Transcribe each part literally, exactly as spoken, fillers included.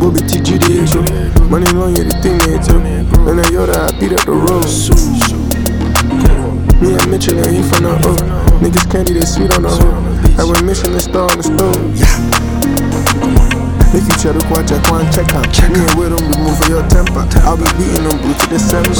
Bobby T G Diego. Money long, yeah, the thing they too. And then Yoda, I beat up the road. Me and Mitchell, and he from the O. Niggas candy, they sweet on the hoe. I went mission and star on the stove. Make you check the quad, check one, check out. Me and with them, remove for your temper. I'll be beating them blue to December.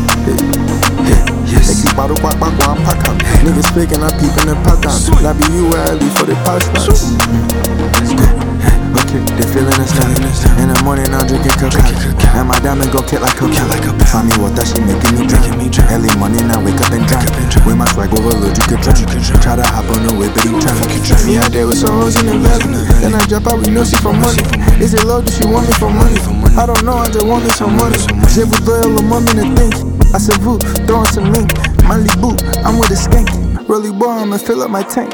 Make you bottle quack, back one, pack out. Niggas faking, I peep in the pattern. That be you where I leave for the past. Okay, they feeling us now. In the morning, I'm drinking cocaine. And my diamond go kick like cocaine. Find me water, she making me drown. Early morning, I wake up and drown. With my swag overload, you could drown. Try to hop on the way, but he drown. Me out there with some hoes in the valley. Then I drop out, we know she for money. Is it low, does she want me for money? I don't know, I just want me some money. J'ai voudrais le moment in the think. I said, Voo, throwing some mink. Manly boot, I'm with a skank. Really boy, I'ma fill up my tank.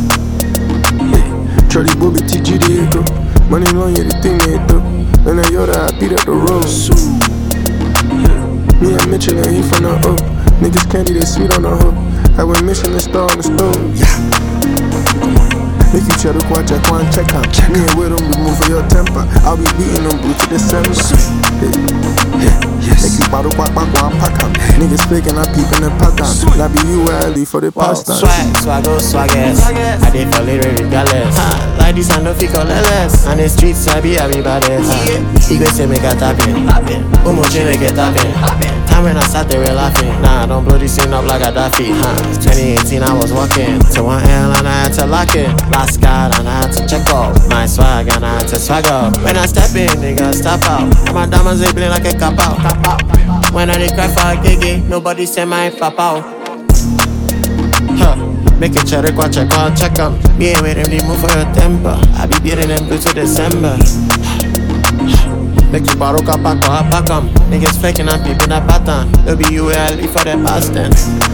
Charlie Bobby T G Diego. Money long, yeah, the thing they do. And then Yoda, I beat up the road. Me and Mitchell, and he from the O. Niggas candy, they sweet on the hoe. I went mission and star on the stove. Make you check the quad, check one, check out. Me and with them, remove for your temper. I'll be beating them blue to December. Make you bottle quack, back one, pack out. Niggas faking, I peep in the pattern. That be you where I leave for the past time. Swag, swaggo, swaggass. I did for little regardless. Like this, I know fi call less. On the streets, I be, I be baddest. He go say make a tapping. Umo chile get tapping. Time when I sat there laughing. Nah, don't blow this thing up like a Daffy. twenty eighteen, I was walking to one L and I had to lock it. Last card and I had to check out my swag and I had to swag up. When I step in, nigga, step out. And my diamonds they blink like a cop out. When I did cry for a giggy, nobody say my pop out. Huh. Make it check, watch, check, out, check em. Me and with him, they move for your temper. I be beating them blue to December. Make you borrow up, pack up, pack em. Niggas faking and peeping that pattern. It'll be you where I leave for the past then.